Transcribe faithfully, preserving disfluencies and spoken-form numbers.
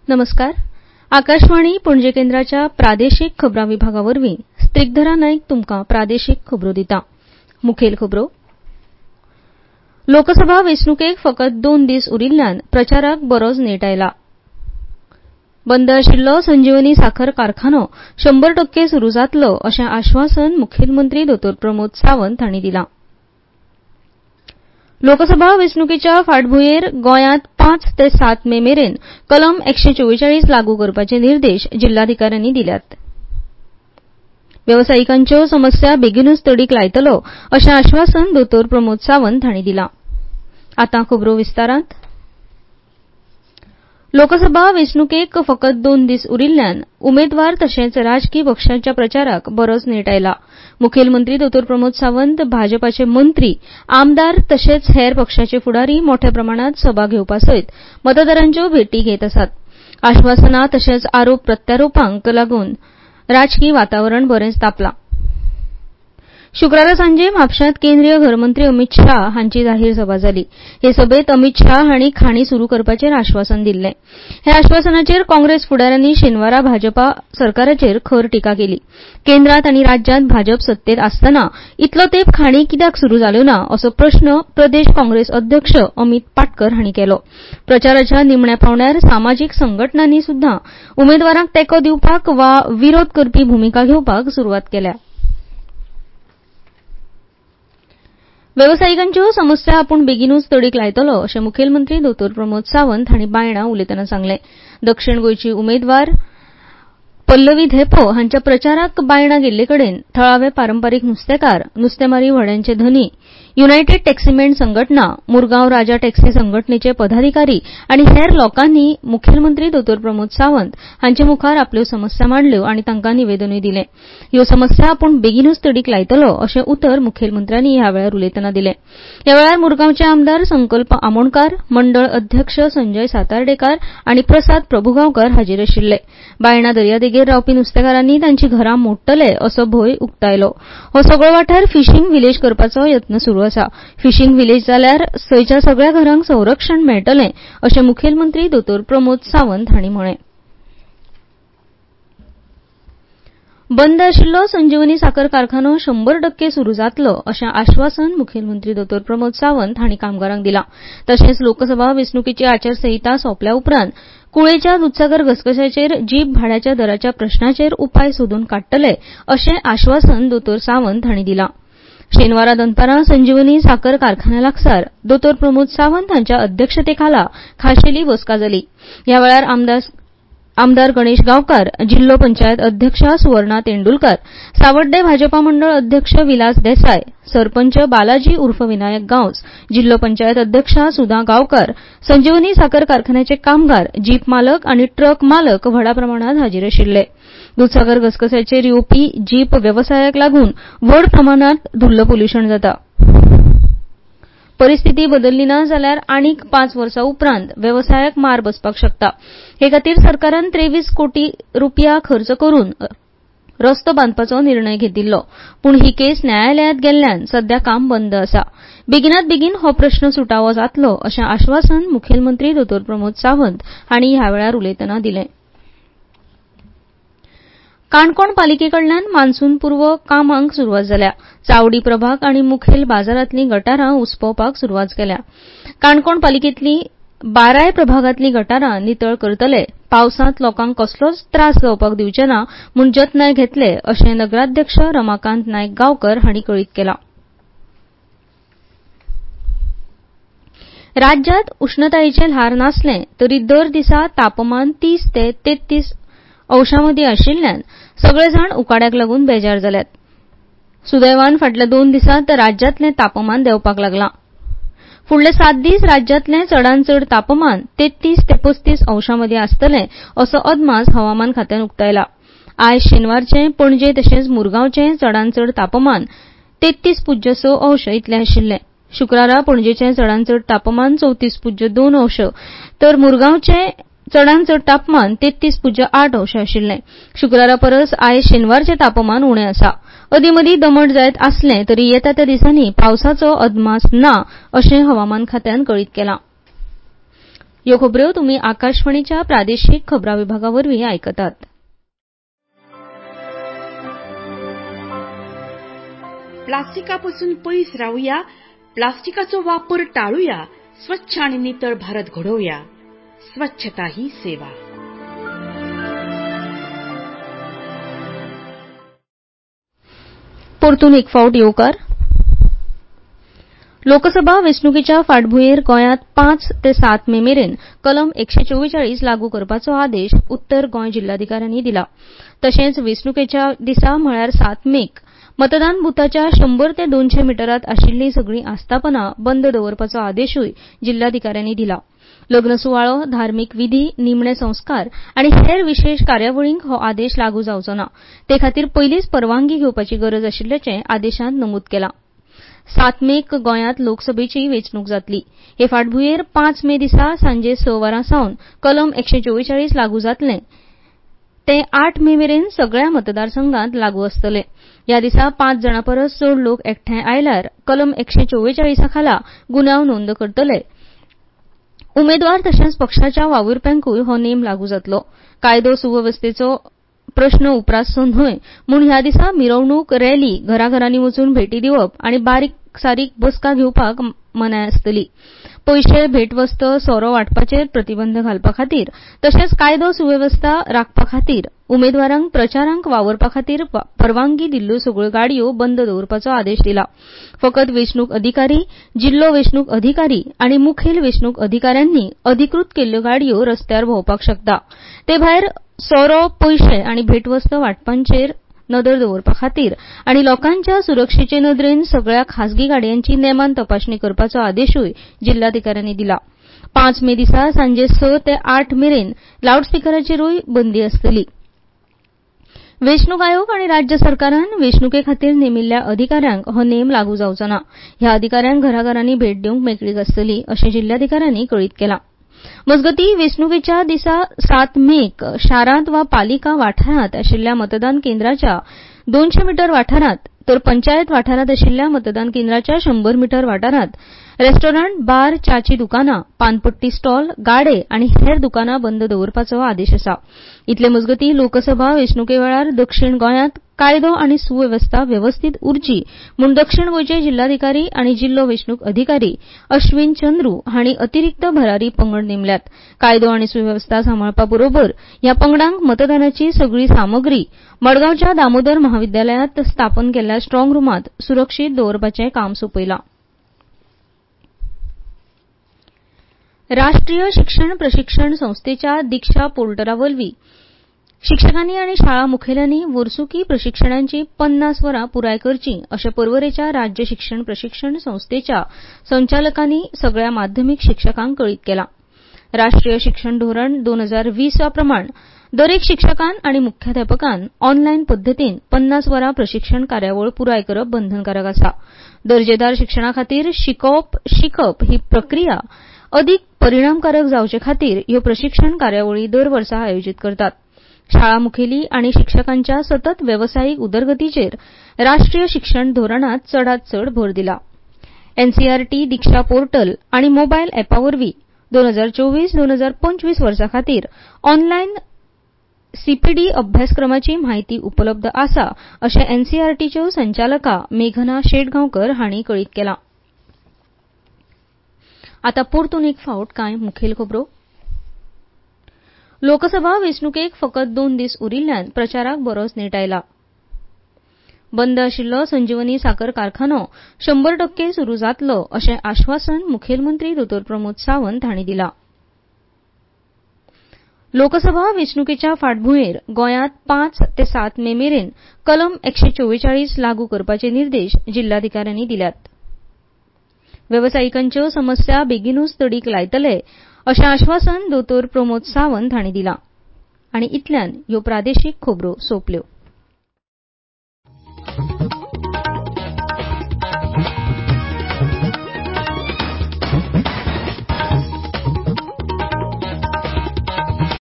नमस्कार. आकाशवाणी पणजी केंद्राच्या प्रादेशीक खबरां विभागावरवीं स्त्रिकधरा नाईक तुमकां प्रादेशीक खबरो दिता. मुखेल खबरो. लोकसभा वेंचणुकेक फकत दोन दीस उरिल्ल्यान प्रचाराक बरोच नेट आयला. बंद आशिल्लो संजीवनी साखर कारखानो शंभर टक्के सुरू जातलो अशें आश्वासन मुखेलमंत्री दोतोर प्रमोद सावंत हांणी दिलां. लोकसभा वेंचणुकेच्या फाटभुंयेर गोंयांत पांच ते सात मे मेरेन कलम एकशे चौवेचाळीस लागू करपाचे निर्देश जिल्हाधिकाऱ्यांनी दिल्यात. वेवसायिकांच्यो समस्या बेगीनूच तडीक लायतलो अशें आश्वासन दोतोर प्रमोद सावंत हांणी दिलां. आतां खबरो विस्तारांत. लोकसभा वेंचणुकेक फकत दोन दीस उरिल्ल्यान उमेदवार तशेंच राजकी पक्षांच्या प्रचाराक बरोच नेट आयला. मुखेलमंत्री दोतोर प्रमोद सावंत, भाजपाचे मंत्री, आमदार तशेंच हेर पक्षाचे फुडारी मोठ्या प्रमाणांत सभा घेवपासयत मतदारांच्यो भेटी घेत आसात. आश्वासनां तशेंच आरोप प्रत्यारोपांक लागून राजकी वातावरण बरेंच तापलां. शुक्रारा सांजे म्हापश्यांत केंद्रीय घरमंत्री अमित शाह हांची जाहीर सभा जाली. हे सभेत अमित शाह हांणी खाणी सुरू करपाचेर आश्वासन दिल्लें. ह्या आश्वासनाचेर काँग्रेस फुडाऱ्यांनी शेनवारा भाजपा सरकाराचेर खर टिका केली. केंद्रांत आनी राज्यांत भाजप सत्तेत आसतना इतलो तेंप खाणी कित्याक सुरू जाल्यो ना असो प्रस्न प्रदेश काँग्रेस अध्यक्ष अमित पाटकर हांणी केलो. प्रचाराच्या निमण्या पावण्यार सामाजीक संघटनांनी सुद्धा उमेदवारांक तेंको दिवपाक वा विरोध करपी भुमिका घेवपाक सुरवात केल्या. वेवसायिकांच्यो समस्या आपूण बेगीनूच तडीक लायतलो अशें मुखेलमंत्री दोतोर प्रमोद सावंत हांणी बायणां उलयतना सांगलें. दक्षिण गोंयची उमेदवार पल्लवी धेपो हांच्या प्रचाराक बायणां गेल्लेकडेन थळावे पारंपारीक नुस्तेकार, नुस्तेमारी व्हड्यांचे धनी, युनायटेड टॅक्सीमेन संघटना, मुरगांव राजा टॅक्सी संघटनेचे पदाधिकारी आनी हेर लोकांनी मुखेलमंत्री दोतोर प्रमोद सावंत हांचे मुखार आपल्यो समस्या मांडल्यो आनी तांकां निवेदनूय दिलें. ह्यो समस्या आपूण बेगीनूच तडीक लायतलो अशें उतर मुखेलमंत्र्यांनी ह्या वेळार उलयतना दिलें. ह्या वेळार मुरगांवचे आमदार संकल्प आमोणकार, मंडळ अध्यक्ष संजय सातार्डेकार आनी प्रसाद प्रभुगांवकार हाजीर आशिल्ले. बायणा दर्यादेगेर रावपी नुस्तेकारांनी तांची घरां मोडटले असो भंय उक्तायलो. हो सगळो वाठार फिशींग विलेज करपाचो यत्न सुरू आसा. फिशींग विलेज जाल्यार थंयच्या सगळ्या घरांक संरक्षण मेळटलें अशें मुखेलमंत्री दोतोर प्रमोद सावंत हांणी म्हळें. बंद आशिल्लो संजीवनी साखर कारखानो शंभर टक्के सुरू जातलो अशें आश्वासन मुखेलमंत्री दोतोर प्रमोद सावंत हांणी कामगारांक दिलां. तशेंच लोकसभा वेंचणुकेची आचारसंहिता सोंपल्या उपरांत कुळेच्या दूदसागर घसघश्याचेर जीप भाड्याच्या दराच्या प्रश्नाचेर उपाय सोदून काडटले अशें आश्वासन दोतोर सावंत हांणी दिलां. शेनवारा दनपारां संजीवनी साखर कारखान्या लागसार दोतोर प्रमोद सावंत हांच्या अध्यक्षतेखाला खाशेली बसका जाली. ह्या वेळार आमदार आमदार गणेश गांवकार, जिल्लो पंचायत अध्यक्षा सुवर्णा तेंडुलकार, सावड्डे भाजपा मंडळ अध्यक्ष विलास देसाय, सरपंच बालाजी उर्फ विनायक गांवस, जिल्लो पंचायत अध्यक्षा सुधा गांवकार, संजीवनी साखर कारखान्याचे कामगार, जीप मालक आनी ट्रक मालक व्हडा प्रमाणांत हाजीर आशिल्ले. दूदसागर घसघश्याचेर येवपी जीप वेवसायाक लागून व्हड प्रमाणांत धुल्ल पोल्युशन जाता. परिस्थिती बदलली ना जाल्यार आनीक पांच वर्सां उपरांत वेवसायाक मार बसपाक शकता. हे खातीर सरकारान त्रेवीस कोटी रुपया खर्च करून रस्तो बांदपाचो निर्णय घेतिल्लो. पूण ही केस न्यायालयांत गेल्ल्यान सध्या काम बंद आसा. बेगिनात बेगीन हो प्रस्न सुटावो जातलो अशें आश्वासन मुखेलमंत्री दोतोर प्रमोद सावंत हांणी ह्या वेळार उलयतना दिलें. काणकोण पालिकेकडल्यान मान्सून पूर्व कामांक सुरवात जाल्या. चावडी प्रभाग आनी मुखेल बाजारांतलीं गटारां उस्पोवपाक सुरवात केल्या. काणकोण पालिकेंतलीं बाराय प्रभागांतलीं गटारां नितळ करतले. पावसांत लोकांक कसलोच त्रास जावपाक दिवचे ना म्हूण जतनाय घेतले अशें नगराध्यक्ष रमाकांत नायक गांवकर हांणी कळीत केलां. राज्यांत उश्णतायेचें ल्हार नासलें तरी दर दिसा तापमान तीस ते तेत्तीस अंशांमदीं आशिल्ल्यान सगळे जाण उकाड्याक लागून बेजार जाल्यात. सुदैवान फाटल्या दोन दिसांत राज्यांतलें तापमान देंवपाक लागलां. फुडले सात दीस राज्यांतलें चडांत चड तापमान तेत्तीस ते पस्तीस अंशांमदीं आसतलें असो अदमास हवामान खात्यान उक्तायला. आयज शेनवारचें पणजे तशेंच मुरगांवचें चडांत चड तापमान तेत्तीस पुज्य स अंश इतलें आशिल्लें. शुक्रारा पणजेचें चडांत चड तापमान चवतीस पुज्य दोन अंश तर मुरगांवचें चडांत चड तापमान तेत्तीस पुज्य आठ अंश आशिल्लें. शुक्रारा परस आयज शेनवारचें तापमान उणें आसा. अदीमदीं दमट जायत आसलें तरी येता त्या दिसांनी पावसाचो अदमास ना अशें हवामान खात्यान कळीत केलां. ह्यो खबरो तुम्ही आकाशवाणीच्या प्रादेशीक खबरां विभागावरवीं आयकतात. प्लास्टिकापासून पयस रावूया, प्लास्टिकाचो वापर टाळूया, स्वच्छ आणि नितळ भारत घडवूया. स्वच्छता ही सेवा. परतून एक फावट येवकार. लोकसभा वेंचणुकेच्या फाटभुंयेर गोंयांत पांच ते सात मे मेरेन कलम एकशे चव्वेचाळीस लागू करपाचो आदेश उत्तर गोंय जिल्हाधिकाऱ्यांनी दिला. तशेंच वेंचणुकेच्या दिसा म्हळ्यार सात मेक मतदान बुथाच्या शंबर ते दोनशे मिटरांत आशिल्ली सगळी आस्थापनां बंद दवरपाचो आदेशूय जिल्हाधिकाऱ्यांनी दिला. लग्न सुवाळो, धार्मीक विधी, निमणे संस्कार आनी हेर विशेष कार्यावळींक हो आदेश लागू जावचो ना. ते खातीर पयलींच परवानगी घेवपाची गरज आशिल्ल्याचें आदेशांत नमूद केलां. सात मेक गोंयांत लोकसभेची वेंचणूक जातली. हे फाटभुंयेर पांच मे दिसा सांजे स वरां सावन कलम एकशे चव्वेचाळीस लागू जातले ते आठ मे मेरेन सगळ्या मतदारसंघांत लागू आसतले. ह्या दिसा पांच जाणां परस चड लोक एकठांय आयल्यार कलम एकशे चव्वेचाळीस खाला गुन्यांव नोंद करतले. उमेदवार तशेंच पक्षाच्या वावुरप्यांकूय हो नेम लागू जातलो. कायदो सुवेवस्थेचो प्रस्न उप्रासचो न्हय म्हूण ह्या दिसा मिरवणूक, रॅली, घराघरांनी वचून भेटी दिवप आनी बारीक सारीक बसका घेवपाक मनाय आसतली. पयशे, भेटवस्त, सोरो वांटपाचेर प्रतिबंध घालपा खातीर तशेंच कायदो सुवेवस्था राखपा खातीर उमेदवारांक प्रचारांक वावरपा खातीर परवानगी दिल्ल्यो सगळ्यो गाडयो बंद दवरपाचो आदेश दिला. फकत वेंचणूक अधिकारी, जिल्लो वेंचणूक अधिकारी आनी मुखेल वेंचणूक अधिकाऱ्यांनी अधिकृत केल्ल्यो गाडयो रस्त्यार भोंवपाक शकता. ते भायर सोरो, पयशे आनी भेटवस्त वांटपाचेर नदर दवरपा खातीर आनी लोकांच्या सुरक्षेचे नदरेन सगळ्या खासगी गाडयांची नेमान तपासणी करपाचो आदेशूय जिल्हाधिकाऱ्यांनी दिला. पांच मे दिसा सांजे स ते आठ मेरेन लावडस्पिकराचेरूय बंदी आसतली. वेंचणूक आयोग आनी राज्य सरकारान वेंचणुके खातीर नेमिल्ल्या अधिकाऱ्यांक हो नेम लागू जावचो ना. ह्या अधिकाऱ्यांक घराघरांनी भेट दिवंक मेकळीक आसतली अशें जिल्हाधिकाऱ्यांनी कळीत केलां. मजगतीं वेंचणुकेच्या दिसा सात मेक शारांत वा पालिका वाठारांत आशिल्ल्या मतदान केंद्राच्या दोनशे मिटर वाठारांत तर पंचायत वाठारांत आशिल्ल्या मतदान केंद्राच्या शंबर मिटर वाठारांत रेस्टॉरंट, बार, च्याची दुकानां, पानपट्टी स्टॉल, गाडे आनी हेर दुकानां बंद दवरपाचो आदेश आसा. इतले मजगतीं लोकसभा वेंचणुके वेळार दक्षिण गोंयांत कायदो आनी सुवेवस्था वेवस्थीत उरची म्हूण दक्षिण गोंयचे जिल्हाधिकारी आनी जिल्लो वेंचणूक अधिकारी अश्विन चंद्रू हांणी अतिरिक्त भरारी पंगड नेमल्यात. कायदो आनी सुवेवस्था सांबाळपा बरोबर ह्या पंगडांक मतदानाची सगळी सामग्री मडगांवच्या दामोदर महाविद्यालयांत स्थापन केल्ल्या स्ट्रॉंग रुमांत सुरक्षीत दवरपाचें काम सोपयलां. राष्ट्रीय शिक्षण प्रशिक्षण संस्थेच्या दिक्षा पोर्टलावरवीं शिक्षकांनी आनी शाळा मुखेल्यांनी वर्सुकी प्रशिक्षणांची पन्नास वरां पुराय करची अशें पर्वरेच्या राज्य शिक्षण प्रशिक्षण संस्थेच्या संचालकांनी सगळ्या माध्यमीक शिक्षकांक कळीत केलां. राष्ट्रीय शिक्षण धोरण दोन हजार वीस प्रमाण दरेक शिक्षकान आनी मुख्याध्यापकान ऑनलायन पद्दतीन पन्नास वरां प्रशिक्षण कार्यावळ पुराय करप बंधनकारक आसा. दर्जेदार शिक्षणा खातीर शिकोवप शिकप ही प्रक्रिया अदीक परिणामकारक जावचे खातीर ह्यो प्रशिक्षण कार्यावळी दर वर्सा आयोजीत करतात. शाळा मुखेली आनी शिक्षकांच्या सतत वेवसायीक उदरगतीचेर राष्ट्रीय शिक्षण धोरणांत चडांत चड भर दिला. एनसीईआरटी दिक्षा पोर्टल आनी मोबायल अॅपावरवीं दोन हजार चोवीस दोन हजार पंचवीस वर्सा खातीर ऑनलायन सीपीडी अभ्यासक्रमाची म्हायती उपलब्ध आसा अशें एनसीईआरटीच्यो संचालका मेघना शेटगांवकर हांणी कळीत केलां. आतां परतून एक फावट कांय मुखेल खबरो. लोकसभा वेंचणुकेक फकत दोन दीस उरिल्ल्यान प्रचाराक बरोच नेट आयला. बंद आशिल्लो संजीवनी साकर कारखानो शंबर टक्के सुरू जातलो अशें आश्वासन मुखेलमंत्री दोतोर प्रमोद सावंत हांणी दिलां. लोकसभा वेंचणुकेच्या फाटभुंयेर गोंयांत पांच ते सात मे मेरेन कलम एकशे चव्वेचाळीस लागू करपाचे निर्देश जिल्हाधिकाऱ्यांनी दिल्यात. वेवसायिकांच्यो समस्या बेगीनूच तडीक लायतले अशें आश्वासन दोतोर प्रमोद सावंत हांणी दिलां. आनी इतल्यान ह्यो प्रादेशीक खबरो सोंपल्यो.